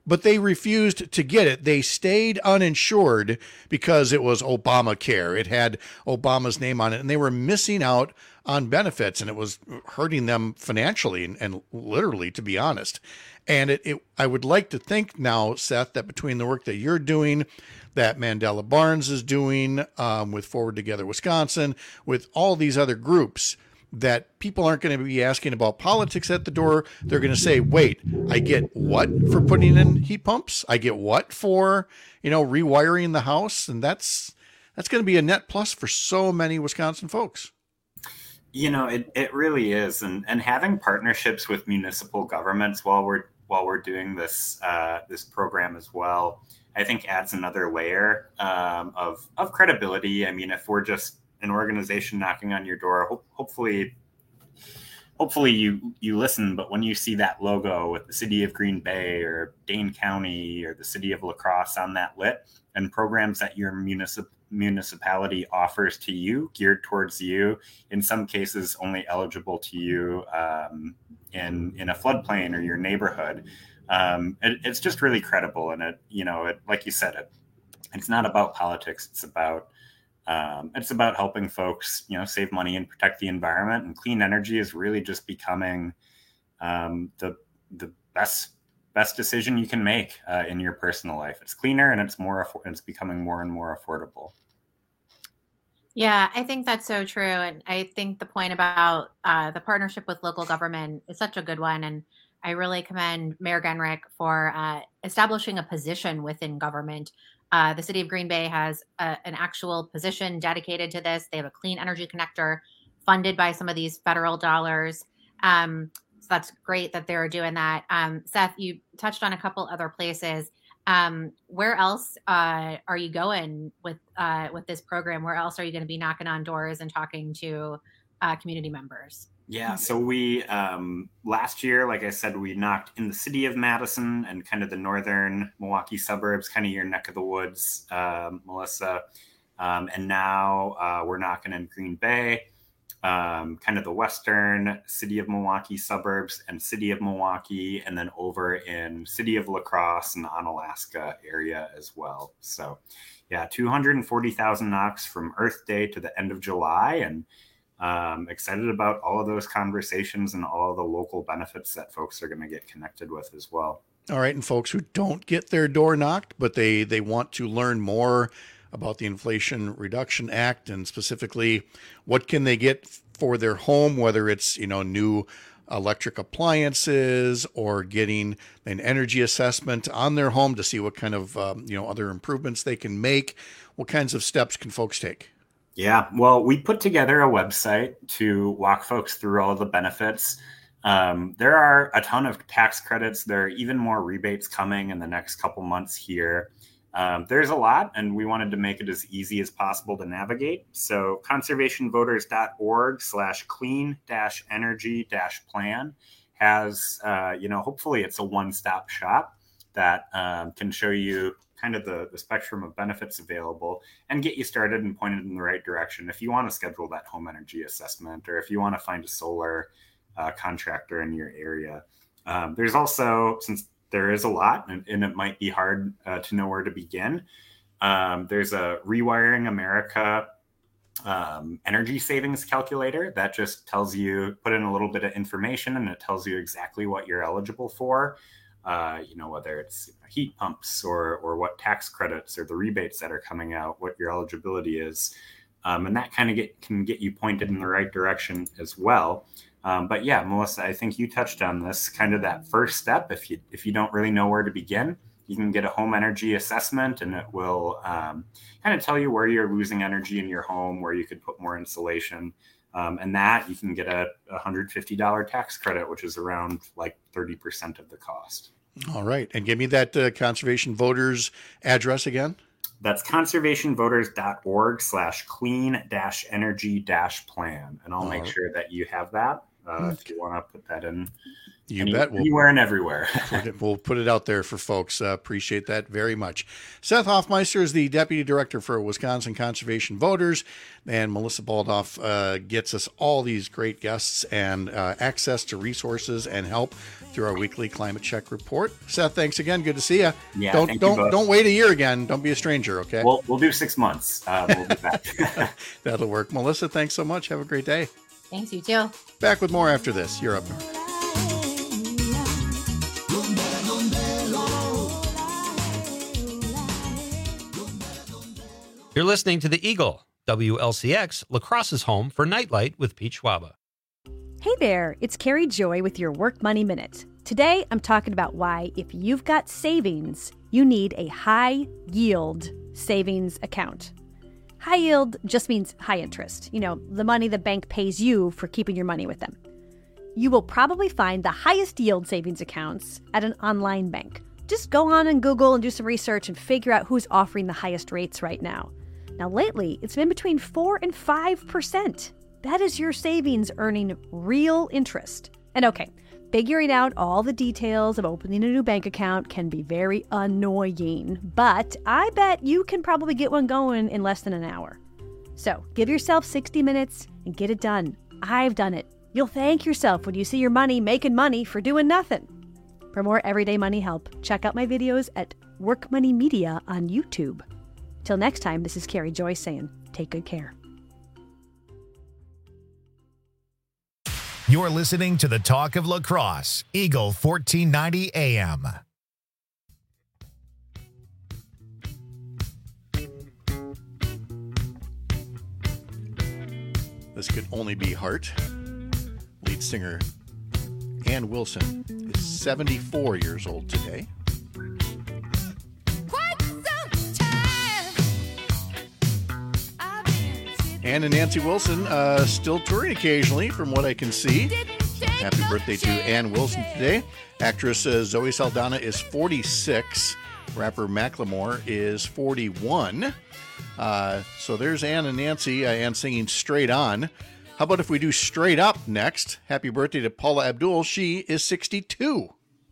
but they refused to get it. They stayed uninsured because it was Obamacare. It had Obama's name on it, and they were missing out on benefits, and it was hurting them financially and literally, to be honest. And I would like to think now, Seth, that between the work that you're doing, that Mandela Barnes is doing with Forward Together Wisconsin, with all these other groups, that people aren't going to be asking about politics at the door. They're going to say, wait, I get what for putting in heat pumps? I get what for, rewiring the house? And that's going to be a net plus for so many Wisconsin folks. It really is. And having partnerships with municipal governments while we're doing this program as well, I think adds another layer of credibility. I mean, if we're just an organization knocking on your door, hopefully you listen, but when you see that logo with the city of Green Bay or Dane County or the city of La Crosse on that lit, and programs that your municipality offers to you, geared towards you, in some cases only eligible to you in a floodplain or your neighborhood, it's just really credible. And it like you said, it's not about politics. It's about helping folks, save money and protect the environment. And clean energy is really just becoming the best decision you can make in your personal life. It's cleaner and it's becoming more and more affordable. Yeah, I think that's so true. And I think the point about the partnership with local government is such a good one. And I really commend Mayor Genrich for establishing a position within government. The city of Green Bay has an actual position dedicated to this. They have a clean energy connector funded by some of these federal dollars. So that's great that they're doing that. Seth, you touched on a couple other places. Where else are you going with this program? Where else are you going to be knocking on doors and talking to community members? Yeah, so we last year, like I said, we knocked in the city of Madison and kind of the northern Milwaukee suburbs, kind of your neck of the woods, Melissa. And now we're knocking in Green Bay, kind of the western city of Milwaukee suburbs and city of Milwaukee, and then over in city of La Crosse and Onalaska area as well. So yeah, 240,000 knocks from Earth Day to the end of July, and excited about all of those conversations and all of the local benefits that folks are going to get connected with as well. All right. And folks who don't get their door knocked, but they want to learn more about the Inflation Reduction Act, and specifically what can they get for their home, whether it's, new electric appliances or getting an energy assessment on their home to see what kind of, other improvements they can make. What kinds of steps can folks take? Yeah, well, we put together a website to walk folks through all of the benefits. There are a ton of tax credits. There are even more rebates coming in the next couple months here. There's a lot, and we wanted to make it as easy as possible to navigate. So conservationvoters.org/clean-energy-plan has, hopefully it's a one-stop shop that can show you kind of the spectrum of benefits available and get you started and pointed in the right direction if you want to schedule that home energy assessment, or if you want to find a solar contractor in your area. There's also, since there is a lot and it might be hard to know where to begin, there's a Rewiring America energy savings calculator that just tells you, put in a little bit of information and it tells you exactly what you're eligible for. Whether it's heat pumps or what tax credits or the rebates that are coming out, what your eligibility is. And that kind of can get you pointed in the right direction as well. But yeah, Melissa, I think you touched on this, kind of that first step. If you don't really know where to begin, you can get a home energy assessment, and it will kind of tell you where you're losing energy in your home, where you could put more insulation. And that you can get a $150 tax credit, which is around like 30% of the cost. All right. And give me that Conservation Voters address again. That's conservationvoters.org/clean-energy-plan. And I'll make sure that you have that if you want to put that in You bet. Anywhere and everywhere. We'll put it out there for folks. Appreciate that very much. Seth Hoffmeister is the Deputy Director for Wisconsin Conservation Voters, and Melissa Baldoff gets us all these great guests and access to resources and help through our weekly Climate Check report. Seth, thanks again. Good to see you. Yeah, don't wait a year again. Don't be a stranger, okay? We'll do 6 months. We'll be back. That'll work. Melissa, thanks so much. Have a great day. Thanks, you too. Back with more after this. You're up north. You're listening to The Eagle, WLCX, La Crosse's home for Nightlight with Pete Schwaba. Hey there, it's Carrie Joy with your Work Money Minute. Today, I'm talking about why, if you've got savings, you need a high-yield savings account. High yield just means high interest, the money the bank pays you for keeping your money with them. You will probably find the highest yield savings accounts at an online bank. Just go on and Google and do some research and figure out who's offering the highest rates right now. Now, lately, it's been between 4 and 5%. That is your savings earning real interest. And okay, figuring out all the details of opening a new bank account can be very annoying, but I bet you can probably get one going in less than an hour. So give yourself 60 minutes and get it done. I've done it. You'll thank yourself when you see your money making money for doing nothing. For more everyday money help, check out my videos at Work Money Media on YouTube. Till next time, this is Carrie Joy saying, take good care. You're listening to the Talk of La Crosse, Eagle 1490 AM. This could only be Heart. Lead singer Ann Wilson is 74 years old today. Ann and Nancy Wilson still touring occasionally, from what I can see. Happy birthday to Ann Wilson today. Actress Zoe Saldana is 46. Rapper Macklemore is 41. So there's Ann and Nancy. Ann singing Straight On. How about if we do Straight Up next? Happy birthday to Paula Abdul. She is 62.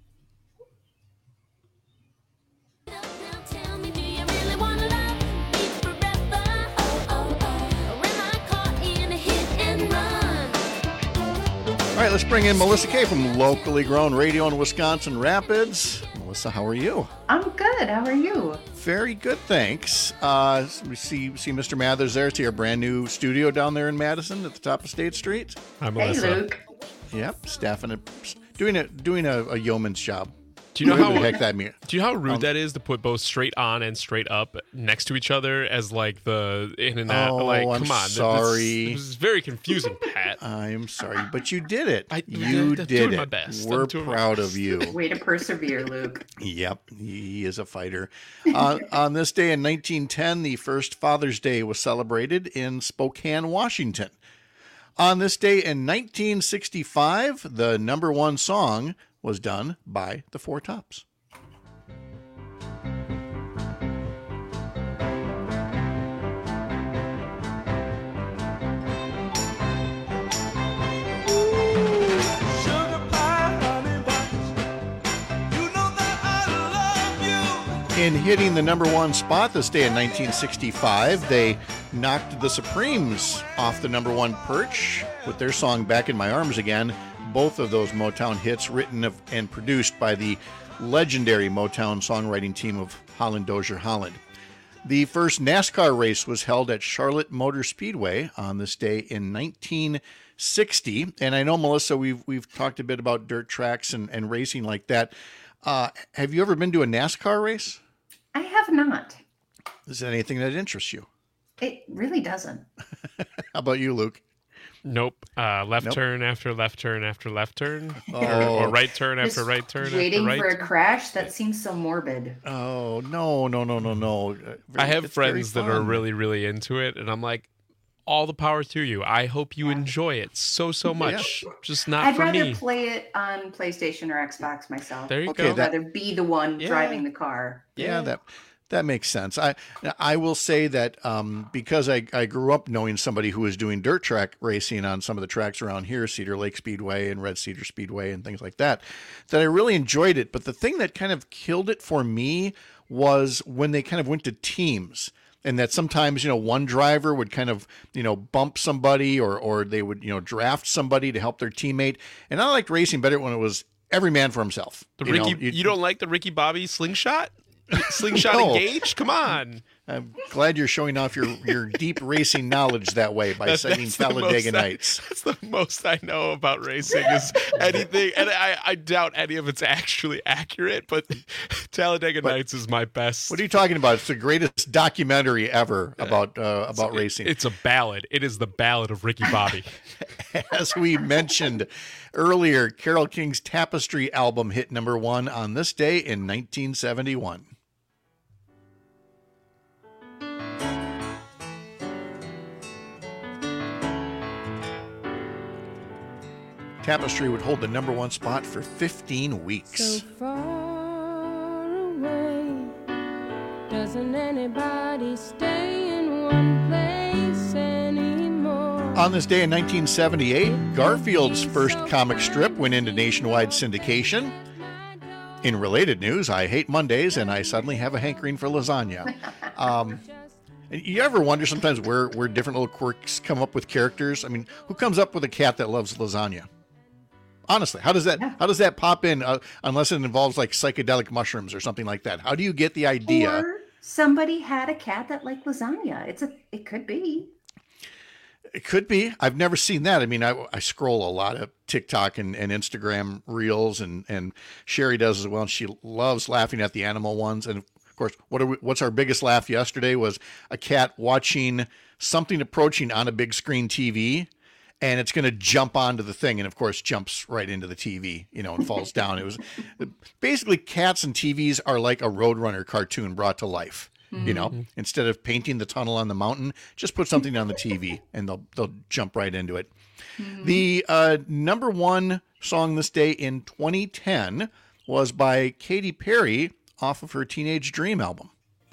All right, let's bring in Melissa Kay from Locally Grown Radio in Wisconsin Rapids. Melissa, how are you? I'm good. How are you? Very good, thanks. We see Mr. Mathers there. See our brand new studio down there in Madison at the top of State Street. Hi, Melissa. Hey, Luke. Yep, staffing it, doing a yeoman's job. Do you know how the heck that means? Do you know how rude that is to put both Straight On and Straight Up next to each other as like the in and out? Oh, like, I'm come on, sorry. This is very confusing, Pat. I'm sorry, but you did it. I'm did doing it. my best. We're I'm doing my proud best. of you. Way to persevere, Luke. Yep, he is a fighter. On this day in 1910, the first Father's Day was celebrated in Spokane, Washington. On this day in 1965, the number one song was done by the Four Tops. In hitting the number one spot this day in 1965, they knocked the Supremes off the number one perch with their song Back in My Arms Again. Both of those Motown hits written and produced by the legendary Motown songwriting team of Holland Dozier Holland. The first NASCAR race was held at Charlotte Motor Speedway on this day in 1960. And I know, Melissa, we've talked a bit about dirt tracks and racing like that. Have you ever been to a NASCAR race? I have not. Is that anything that interests you? It really doesn't. How about you, Luke? Nope. Left turn after left turn after left turn. Oh. Or right turn after Just right turn waiting after right for a crash? That seems so morbid. Oh, no. I have It's very friends that are fun. really, really into it, and I'm like, all the power to you. I hope you enjoy it so much. Just not I'd for rather me. play it on PlayStation or Xbox myself. There you Okay, go. I'd rather be the one driving the car. Yeah, That makes sense. I will say that because I grew up knowing somebody who was doing dirt track racing on some of the tracks around here, Cedar Lake Speedway and Red Cedar Speedway and things like that, that I really enjoyed it. But the thing that kind of killed it for me was when they kind of went to teams. And that sometimes, one driver would kind of, bump somebody or they would, draft somebody to help their teammate. And I liked racing better when it was every man for himself. You don't like the Ricky Bobby slingshot? Slingshot No. Engage? Come on. I'm glad you're showing off your deep racing knowledge that way by citing That's the Talladega most Nights. That's the most I know about racing is anything, and I doubt any of it's actually accurate, but Talladega Nights is my best. What are you talking about? It's the greatest documentary ever about racing. It's a ballad. It is the ballad of Ricky Bobby. As we mentioned earlier, Carole King's Tapestry album hit number 1 on this day in 1971. Tapestry would hold the number 1 spot for 15 weeks. So far away, doesn't anybody stay in one place anymore? On this day in 1978, Garfield's first comic strip went into nationwide syndication. In related news, I hate Mondays and I suddenly have a hankering for lasagna. You ever wonder sometimes where different little quirks come up with characters? I mean, who comes up with a cat that loves lasagna? Honestly, how does that pop in unless it involves like psychedelic mushrooms or something like that? How do you get the idea? Or somebody had a cat that liked lasagna. It could be. It could be. I've never seen that. I mean, I scroll a lot of TikTok and Instagram reels, and Sherry does as well. And she loves laughing at the animal ones. And of course, what's our biggest laugh yesterday was a cat watching something approaching on a big screen TV. And it's going to jump onto the thing, and of course, jumps right into the TV, and falls down. It was basically cats and TVs are like a Roadrunner cartoon brought to life. Mm-hmm. Instead of painting the tunnel on the mountain, just put something on the TV, and they'll jump right into it. Mm-hmm. The number 1 song this day in 2010 was by Katy Perry off of her Teenage Dream album.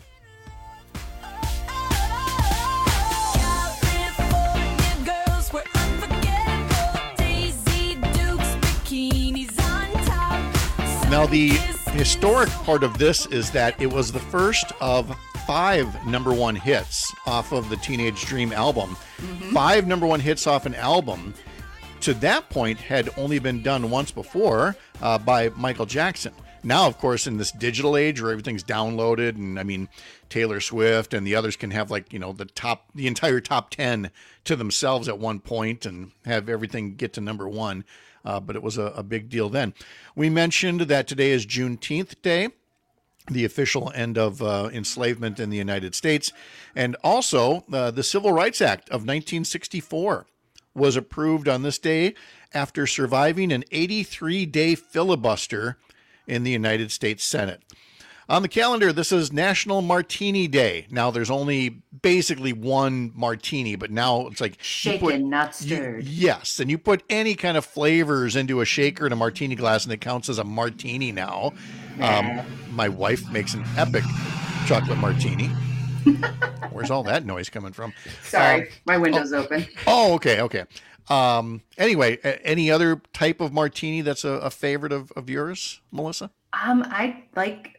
Now, the historic part of this is that it was the first of 5 number 1 hits off of the Teenage Dream album. Mm-hmm. 5 number 1 hits off an album, to that point, had only been done once before by Michael Jackson. Now, of course, in this digital age where everything's downloaded, and I mean, Taylor Swift and the others can have the entire top 10 to themselves at one point and have everything get to number 1. But it was a big deal then. We mentioned that today is Juneteenth Day, the official end of enslavement in the United States. And also, the Civil Rights Act of 1964 was approved on this day after surviving an 83-day filibuster in the United States Senate. On the calendar, this is National Martini Day. Now, there's only basically one martini, but now it's like shaken, not stirred. Yes, and you put any kind of flavors into a shaker in a martini glass, and it counts as a martini now. My wife makes an epic chocolate martini. Where's all that noise coming from? Sorry, my window's open. Oh, okay. Anyway, any other type of martini that's a favorite of yours, Melissa? I like,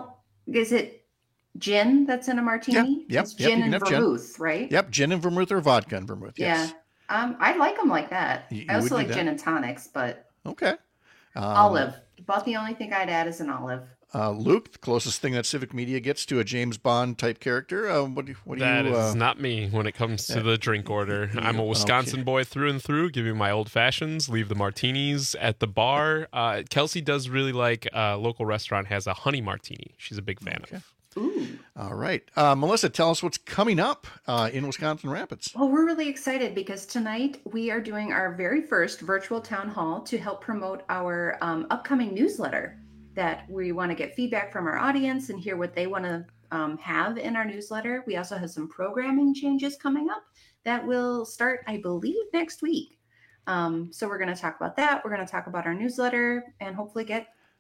is it gin that's in a martini? Yep. It's gin and vermouth, right? Yep, gin and vermouth or vodka and vermouth, yes. Yeah. I like them like that. I also like gin and tonics, but... Okay. Olive. About the only thing I'd add is an olive. Luke, the closest thing that Civic Media gets to a James Bond type character. That is not me when it comes to the drink order. I'm a Wisconsin boy through and through. Give me my old fashions. Leave the martinis at the bar. Kelsey does really like a local restaurant has a honey martini. She's a big fan of. Ooh. All right. Melissa, tell us what's coming up in Wisconsin Rapids. Well, we're really excited because tonight we are doing our very first virtual town hall to help promote our upcoming newsletter. That we want to get feedback from our audience and hear what they want to have in our newsletter. We also have some programming changes coming up that will start, I believe, next week. So we're going to talk about that. We're going to talk about our newsletter and hopefully get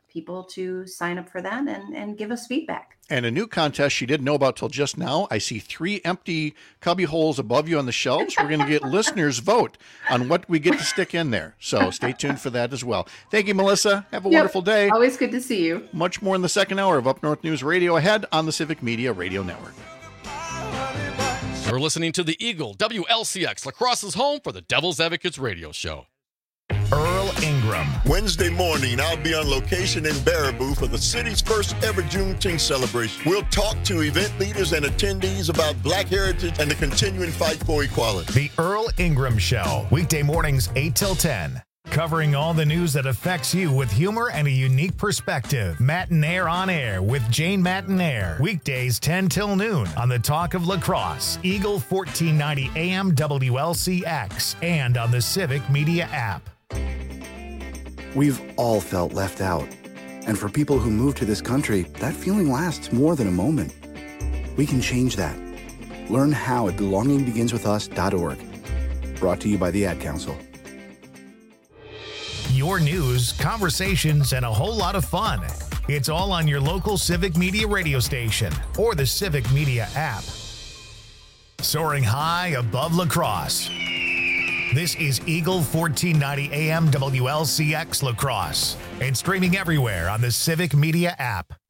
people to sign up for that and give us feedback. And a new contest she didn't know about till just now. I see 3 empty cubby holes above you on the shelves. We're going to get listeners vote on what we get to stick in there. So stay tuned for that as well. Thank you, Melissa. Have a wonderful day. Always good to see you. Much more in the second hour of Up North News Radio ahead on the Civic Media Radio Network. You're listening to the Eagle, WLCX, Lacrosse's home for the Devil's Advocates radio show. Earl Ingram. Wednesday morning, I'll be on location in Baraboo for the city's first ever Juneteenth celebration. We'll talk to event leaders and attendees about Black heritage and the continuing fight for equality. The Earl Ingram Show, weekday mornings 8 till 10. Covering all the news that affects you with humor and a unique perspective. Matinaire on Air with Jane Matinaire. Weekdays 10 till noon on the Talk of Lacrosse, Eagle 1490 AM WLCX, and on the Civic Media app. We've all felt left out. And for people who move to this country, that feeling lasts more than a moment. We can change that. Learn how at belongingbeginswithus.org. Brought to you by the Ad Council. Your news, conversations, and a whole lot of fun. It's all on your local Civic Media radio station or the Civic Media app. Soaring high above Lacrosse. This is Eagle 1490 AM WLCX Lacrosse and streaming everywhere on the Civic Media app.